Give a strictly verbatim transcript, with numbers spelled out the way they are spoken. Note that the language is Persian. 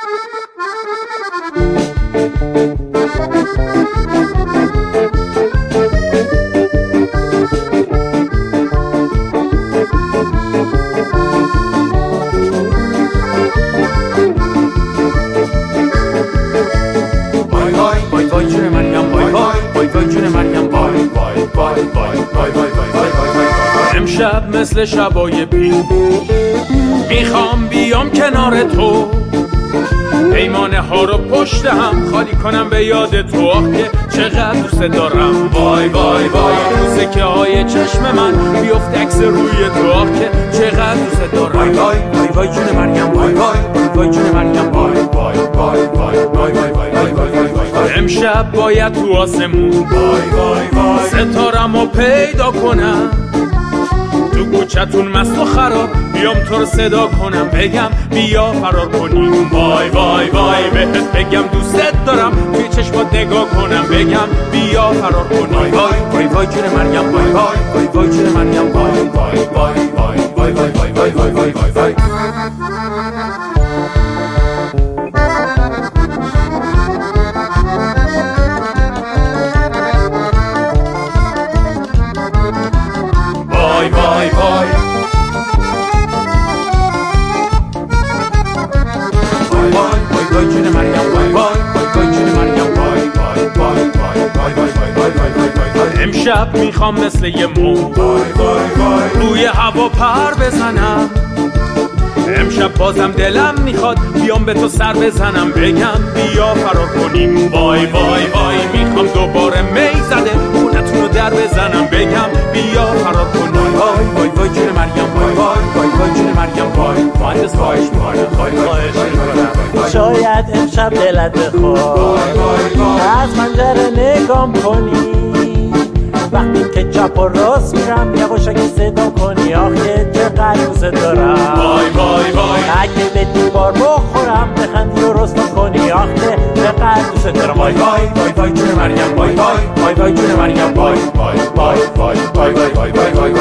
امشب مثل شبای پی میخوام بیام کنار تو، پیمانه ها رو پشت هم خالی کنم به یاد تو. آخ که چقدر دوست دارم، وای وای وای روزه که های چشم من بیفت عکس روی تو. آخ که چقدر دوست دارم، وای وای وای وای جون مریم، وای وای وای جون مریم، وای وای وای وای وای وای وای وای. امشب باید تو آسمون وای وای وای ستارمو پیدا کنم، تو کوچتون مست و خراب بیام تو رو صدا کنم، بگم بیا فرار کنیم. وای وای وای بهت بگم دوستت دارم، توی چشمات نگاه کنم، بگم بیا فرار کنیم. وای وای وای وای جون مریم، وای وای وای وای جون مریم، وای وای وای وای وای وای وای وای وای وای وای. وای وای وای وای وای وای جون مریم، وای وای وای جون مریم، وای وای وای وای وای وای وای. امشب میخوام مثل یه مو روی هوا پر بزنم، امشب بازم دلم میخواد بیام به تو سر بزنم، بگم بیا فرار کنیم. وای وای وای میخوام دوباره می زده خونتون رو در بزنم، بگم بیا فرار کنیم. وای وای وای جون مریم، وای وای وای وای جون مریم، وای مهندس خواهش میکنم، خواهش میکنم شاید امشب دلت بخواد از منظر نگام کنی، وقتی که چپ و راست میرم یواشکی صدا کنی. آخه چقدر دوست دارم، وای وای وای اگه به دیوار بخورم بخندی و رسوا کنی. آخه چقدر دوست دارم، وای وای وای وای جون مریم، وای وای وای وای جون مریم، وای وای وای وای وای وای وای وای.